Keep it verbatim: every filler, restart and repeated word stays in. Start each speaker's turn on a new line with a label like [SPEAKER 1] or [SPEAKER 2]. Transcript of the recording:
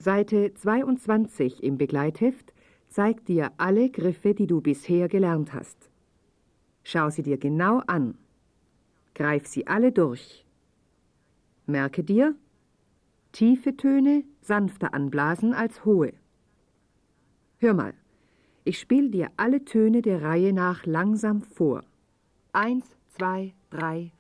[SPEAKER 1] Seite zweiundzwanzig im Begleitheft zeigt dir alle Griffe, die du bisher gelernt hast. Schau sie dir genau an. Greif sie alle durch. Merke dir, tiefe Töne sanfter anblasen als hohe. Hör mal, ich spiele dir alle Töne der Reihe nach langsam vor. Eins, zwei, drei,